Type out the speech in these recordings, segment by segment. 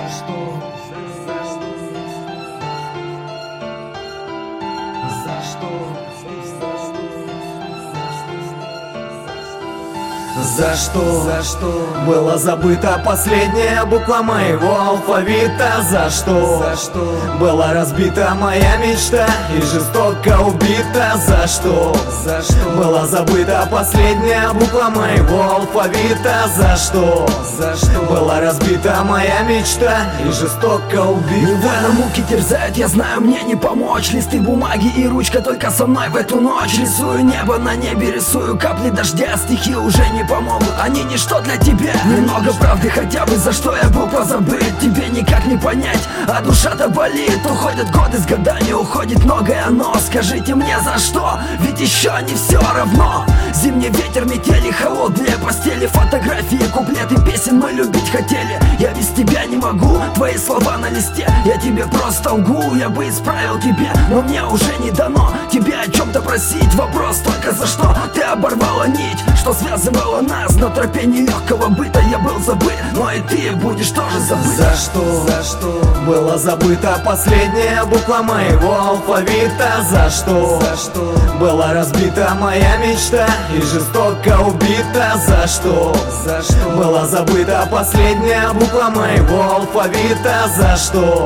За что была забыта последняя буква моего алфавита? За что была разбита моя мечта и жестоко убита? За что была забыта последняя буква моего алфавита? За что была разбита моя мечта и жестоко убита? Невольно муки терзают, я знаю, мне не помочь. Листы бумаги и ручка только со мной в эту ночь. Рисую небо на небе, рисую капли дождя. Стихи уже не помогут, они ничто для тебя. Немного правды хотя бы, за что я был позабыт. Тебе никак не понять, а душа-то болит. Уходят годы с годами, уходит многое, но скажите мне за что, ведь еще не все равно. Зимний ветер, метели, холодные постели, фотографии, куплеты песен мы любить хотели. Я без тебя не могу, твои слова на листе, я тебе просто лгу. Я бы исправил тебе, но мне уже не дано тебе о чем-то просить. Вопрос только за что ты оборвала нить, что связывала нас на тропе нелегкого быта. Я был забыт, но и ты будешь тоже забыт. За что была забыта последняя буква моего алфавита? За что была разбита моя мечта и жестоко убита? За что была забыта последняя буква моего алфавита? За что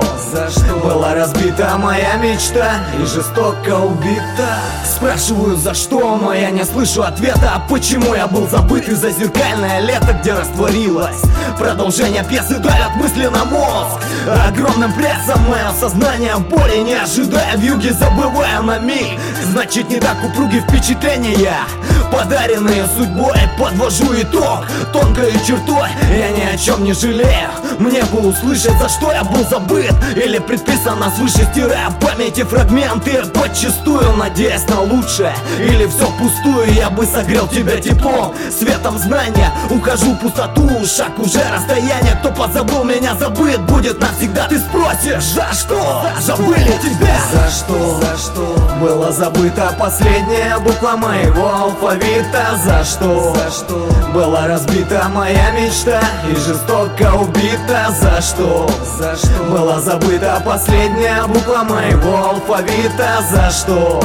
была разбита моя мечта и жестоко убита? Спрашиваю за что, но я не слышу ответа. А почему я был забыт? И за зеркальное лето, где растворилось продолжение пьесы, давят мысли на мозг огромным прессом. Мое сознание в боли, не ожидая вьюги, забывая на миг. Значит, не так упруги впечатления, подаренные судьбой. Подвожу итог тонкой чертой, я ни о чем не жалею. Мне бы услышать, за что я был забыт, или предписано свыше, стирая в памяти фрагменты подчистую, надеясь на лучшее. Или все впустую, я бы согрел тебя теплом, светом знания. Ухожу в пустоту, шаг уже расстояние. Кто позабыл меня, забыт будет навсегда. Ты спросишь, за что забыли тебя? За что была забыта последняя буква моего алфавита? За что была разбита моя мечта и жестоко убита? За что была забыта последняя буква моего алфавита? За что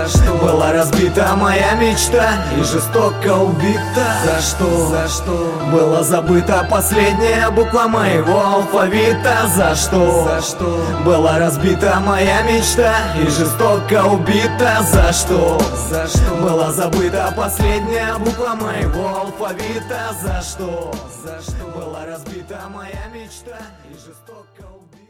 была разбита моя мечта и жестоко убита? За что была забыта последняя буква моего алфавита? За что была разбита моя мечта и жестоко убита? За что была забыта последняя буква моего алфавита? За что была разбита моя мечта и жестоко убита?